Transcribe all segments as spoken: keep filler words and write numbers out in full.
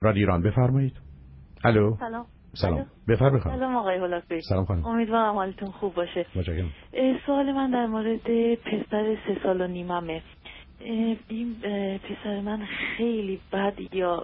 رادیو ایران، بفرمایید. الو. سلام. سلام. بفرمایید. سلام آقای هولافی. سلام خانم. امیدوارم حالتون خوب باشه. متشکرم. سوال من در مورد پسر سه سال و نیممه. این پسر من خیلی بد یا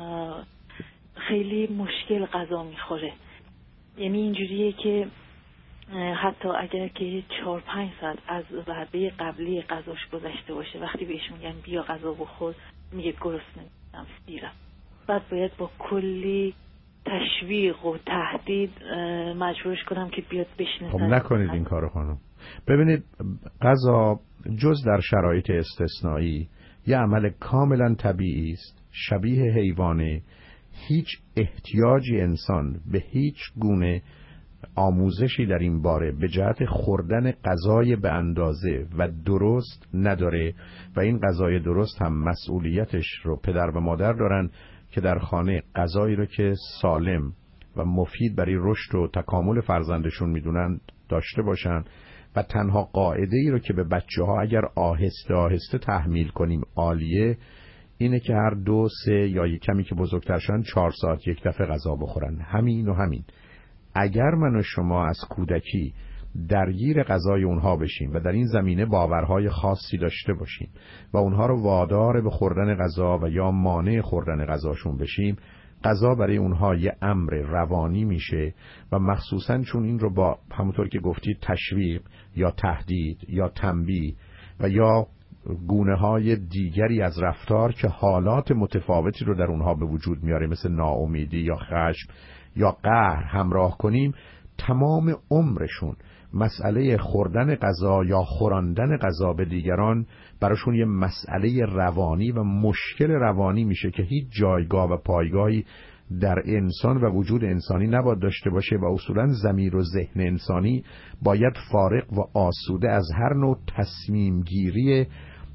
خیلی مشکل غذا میخوره. یعنی اینجوریه که حتی اگر که چهار پنج ساعت از ضربه قبلی غذاش گذشته باشه، وقتی بهش میگن بیا غذا بخور میگه گرسنه نیستم دیرم. بعد باید با کلی تشویق و تهدید مجبورش کنم که بیاد بشینه. خب نکنید این کارو خانم. ببینید غذا جز در شرایط استثنایی یه عمل کاملا طبیعی است، شبیه حیوانه. هیچ احتیاجی انسان به هیچ گونه آموزشی در این باره به جهت خوردن غذای به اندازه و درست نداره و این غذای درست هم مسئولیتش رو پدر و مادر دارن که در خانه غذایی رو که سالم و مفید برای رشد و تکامل فرزندشون میدونن داشته باشن و تنها قاعده ای رو که به بچه ها اگر آهسته آهسته تحمیل کنیم عالیه اینه که هر دو سه یا یک کمی که بزرگتر شدن چهار ساعت یک دفعه غذا بخورن. همین و همین. اگر من و شما از کودکی درگیر غذای اونها بشیم و در این زمینه باورهای خاصی داشته باشیم و اونها رو وادار به خوردن غذا و یا مانع خوردن غذاشون بشیم، غذا برای اونها یه امر روانی میشه و مخصوصاً چون این رو با همونطور که گفتید تشویق یا تهدید یا تنبیه و یا گونه های دیگری از رفتار که حالات متفاوتی رو در اونها به وجود میاره مثل ناامیدی یا خشم یا قهر همراه کنیم، تمام عمرشون مسئله خوردن غذا یا خوراندن غذا به دیگران براشون یه مسئله روانی و مشکل روانی میشه که هیچ جایگاه و پایگاهی در انسان و وجود انسانی نباید داشته باشه و اصولا ضمیر و ذهن انسانی باید فارغ و آسوده از هر نوع تصمیم گیری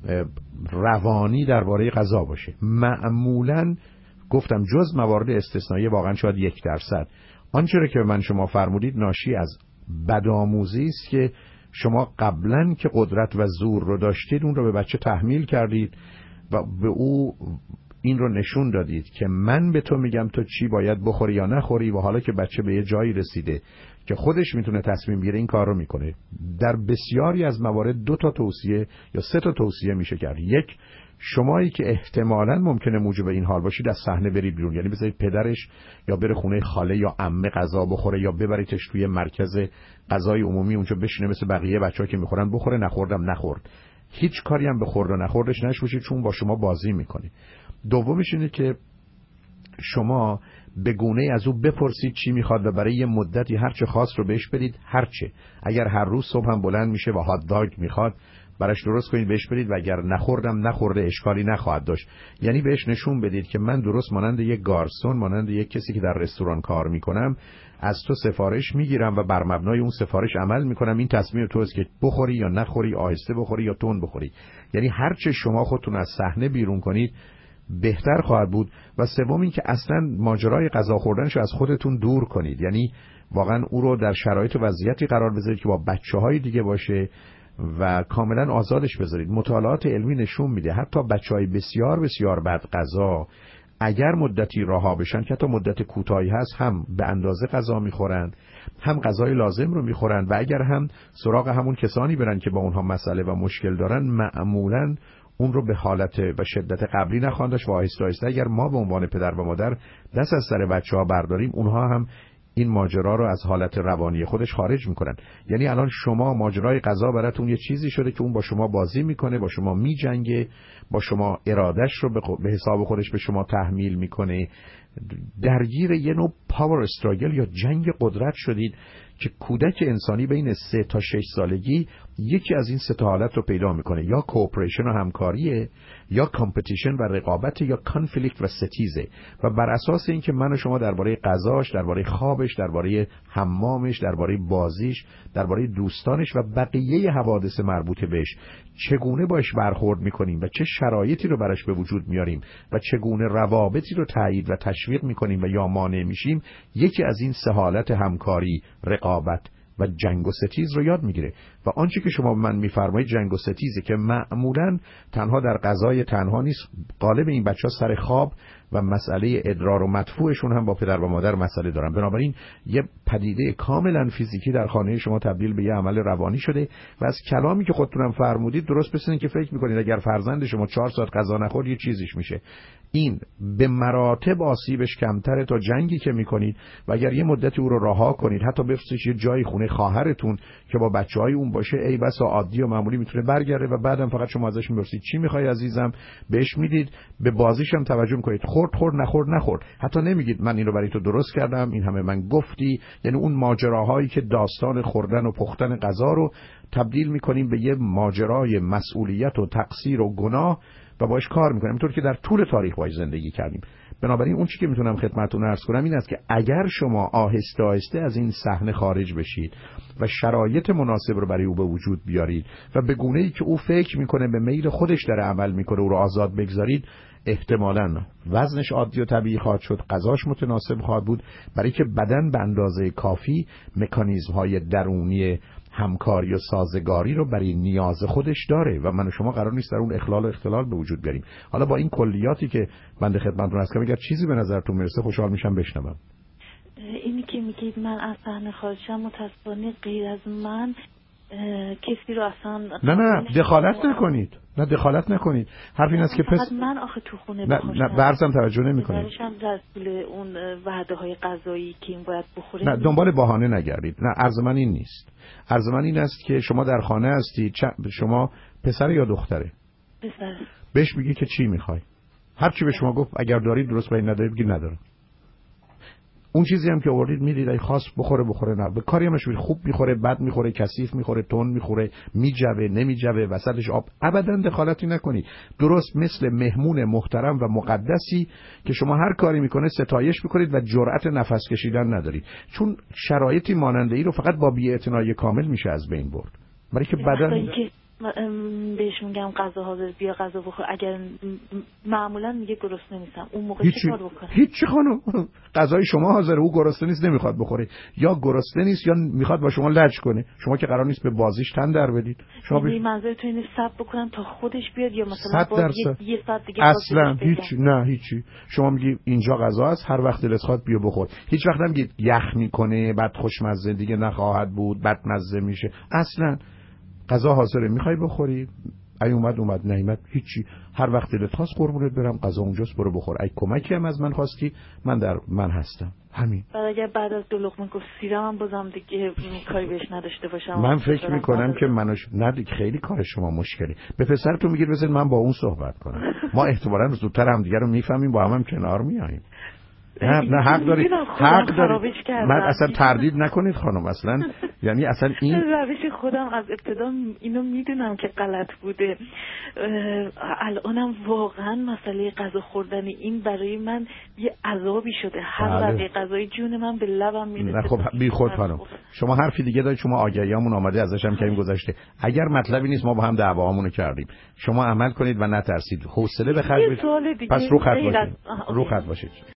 روانی درباره غذا باشه. معمولاً گفتم جز موارد استثنایی واقعا شاید یک درصد آنچه را که من شما فرمودید ناشی از بدآموزی است که شما قبلا که قدرت و زور رو داشتید اون رو به بچه تحمیل کردید و به او این رو نشون دادید که من به تو میگم تو چی باید بخوری یا نخوری و حالا که بچه به یه جایی رسیده که خودش میتونه تصمیم بگیره این کار رو میکنه. در بسیاری از موارد دو تا توصیه یا سه تا توصیه میشه کرد. یک، شمایی که احتمالاً ممکنه موجب این حال باشید از صحنه برید بیرون، یعنی بذارید پدرش یا بره خونه خاله یا عمه غذا بخوره یا ببریدش توی مرکز غذای عمومی اونجا بشینه مثل بقیه بچه‌ها که میخورن بخوره، نخوردم نخورد. هیچ کاری هم به خورد و نخوردش نشوشید چون با شما بازی میکنه. دومیش اینه که شما به گونه‌ای از او بپرسید چی میخواد و برای یه مدتی هر چه خواست رو بهش بدید. هرچه اگر هر روز صبح هم بلند میشه و هات داگ میخواد براش درست کنید بهش بدید و اگر نخوردم نخورده اشکالی نخواهد داشت. یعنی بهش نشون بدید که من درست مانند یک گارسون، مانند یک کسی که در رستوران کار میکنم از تو سفارش میگیرم و بر مبنای اون سفارش عمل میکنم. این تصمیم تو است که بخوری یا نخوری، آهسته بخوری یا تند بخوری. یعنی هر چه شما خودتون از صحنه بیرون کنید بهتر خواهد بود. و سوم این که اصلا ماجرای غذا خوردنشو از خودتون دور کنید، یعنی واقعا او رو در شرایط و وضعیتی قرار بذارید که با بچه‌های دیگه باشه و کاملا آزادش بذارید. مطالعات علمی نشون میده حتی بچهای بسیار بسیار بد غذا اگر مدتی رها بشن که حتی مدت کوتاهی هست هم به اندازه غذا میخورن، هم غذای لازم رو میخورن و اگر هم سراغ همون کسانی برن که با اونها مسئله و مشکل دارن معمولا اون رو به حالت و شدت قبلی نخواندش و آهسته آهسته اگر ما به عنوان پدر و مادر دست از سر بچه‌ها برداریم اونها هم این ماجرا رو از حالت روانی خودش خارج میکنن. یعنی الان شما ماجرای غذا براتون یه چیزی شده که اون با شما بازی میکنه، با شما میجنگه، با شما ارادش رو به حساب خودش به شما تحمیل میکنه. درگیر یه نوع پاور استراگل یا جنگ قدرت شدید که کودک انسانی بین سه تا شش سالگی یکی از این سه تا حالت رو پیدا میکنه، یا کوپریشن و همکاریه، یا کامپتیشن و رقابت، یا کانفلیکت و ستیزه. و بر اساس اینکه من و شما درباره غذاش، درباره خوابش، درباره حمامش، درباره بازیش، درباره دوستانش و بقیه حوادث مربوط بهش چگونه باش برخورد میکنیم و چه شرایطی رو براش به وجود میاریم و چگونه روابطی رو تایید و تشویق میکنیم و یا مانع میشیم، یکی از این سه حالت همکاری، رقابت و جنگ و ستیز رو یاد میگیره. و آنچه که شما من میفرمایید جنگ و ستیزه که معمولاً تنها در غذای تنها نیست، غالب این بچه‌ها سر خواب و مسئله ادرار و مدفوعشون هم با پدر و مادر مسئله دارن. بنابراین یه پدیده کاملا فیزیکی در خانه شما تبدیل به یه عمل روانی شده و از کلامی که خودتونم فرمودید درست بسین که فکر میکنید اگر فرزند شما چهار ساعت غذا نخورد یه چیزیش میشه. این به مراتب آسیبش کمتره تا جنگی که میکنید و اگر یه مدتی او رو رها کنید، حتی بفرستید یه جای خونه خواهرتون که با بچهای اون باشه، ای بسا عادی و معمولی میتونه برگرده و بعدم فقط شما ازش میپرسید چی میخوای عزیزم، بهش میدید، به بازیش هم توجه میکنید، خورد خورد نخورد نخورد، حتی نمیگید من این رو برای تو درست کردم، این همه من گفتی. یعنی اون ماجراهایی که داستان خوردن و پختن غذا رو تبدیل میکنیم به یه ماجرای مسئولیت و تقصیر و گناه و باش کار میکنیم، اینطور که در طول تاریخ باش زندگی کردیم. بنابراین اون چیزی که میتونم خدمتتون عرض کنم این است که اگر شما آهسته آهسته از این صحنه خارج بشید و شرایط مناسب رو برای او به وجود بیارید و به گونه‌ای که او فکر میکنه به میل خودش داره عمل میکنه او رو آزاد بگذارید، احتمالاً وزنش عادی و طبیعی خواهد شد، غذاش متناسب خواهد بود، برای که بدن به اندازه کافی مکانیزم‌های درونی همکاری و سازگاری رو برای نیاز خودش داره و من و شما قرار نیست در اون اخلال و اختلال به وجود بیاریم. حالا با این کلیاتی که بنده خدمتتون عرض کردم، اگر چیزی به نظرتون میرسه خوشحال میشم بشنوم. اینی که میگید من از صحنه خارجم، متاسفانه غیر از من کسی رو اصلا نه نه دخالت نکنید، نه دخالت نکنید. حرف این است که پس من آخه تو خونه نه بخوشم، نه برزم توجه نمی‌کنید. درشم در طول اون وعده‌های غذایی که این باید بخوره. نه دنبال بهانه نگردید. نه عرض من این نیست. عرض من این است که شما در خانه هستی، شما پسر یا دختره؟ پسر. بهش میگی که چی میخوای؟ هر چی به شما گفت اگر دارید درست، باید ندارید بگید ندارم. اون چیزی هم که آوردید میدید ای خاص بخوره بخوره، نه به کاری همش خوب میخوره، بد میخوره، کثیف میخوره، تون میخوره، میجوه نمیجوه، وسطش آب، ابدا دخالتی نکنید. درست مثل مهمون محترم و مقدسی که شما هر کاری میکنه ستایش میکنید و جرأت نفس کشیدن ندارید، چون شرایطی ماننده ای رو فقط با بی‌اعتنایی کامل میشه از بین برد. برای که بدن بهش میگم غذا حاضر، بیا غذا بخور، اگر معمولا میگه گرسنه نیستم، اون موقع هیچی. چه کار بکنه؟ هیچ خانم، غذای شما حاضره، او گرسنه نیست نمیخواد بخوره، یا گرسنه نیست یا میخواد با شما لج کنه، شما که قرار نیست به بازیش تن در بدید. شما یعنی بش... منظورتون اینه صبر بکنم تا خودش بیاد یا مثلا با یه, یه ساعت دیگه اصلا هیچ نه هیچی. شما میگی اینجا غذا است، هر وقت دلت خواست بیا بخور. هیچ وقت نمیگید یخ میکنه بعد خوشمزه دیگه نخواهد بود بعد مزه میشه. اصلا غذا حاضره، میخوای بخوری، ای اومد اومد، نیامد هیچی. هر وقت دلت خواست قربونت برم غذا اونجاست برو بخور. ای کمکی هم از من خواستی من در من هستم. همین. بعد اگه بعد از دو لقمه گفت سیرم هم بازم دیگه کاری بهش نداشته باشم. من فکر میکنم که منوش نه خیلی کار شما مشکلی. به پسرتون میگید بذار من با اون صحبت کنم. ما احتمالاً زودتر هم دیگه رو میفهمیم، با هم, هم کنار میاییم. نه نه حق دارید، حق دارید. من اصلا تردید نکنید خانم، اصلا یعنی اصلا این روش خودم از ابتدا اینو میدونم که غلط بوده. الانم واقعا مسئله غذا خوردن این برای من یه عذابی شده. هر وقت غذای جون من به لبم میرسه. نه خب بی خود خانم، شما حرفی دیگه دارید، شما آگهیامون آمده ازش هم کردیم گذشته. اگر مطلبی نیست ما با هم دعوامونو کردیم، شما عمل کنید و نترسید، حوصله به خرج بدید. پس رو خط باشید، رو خط باشید.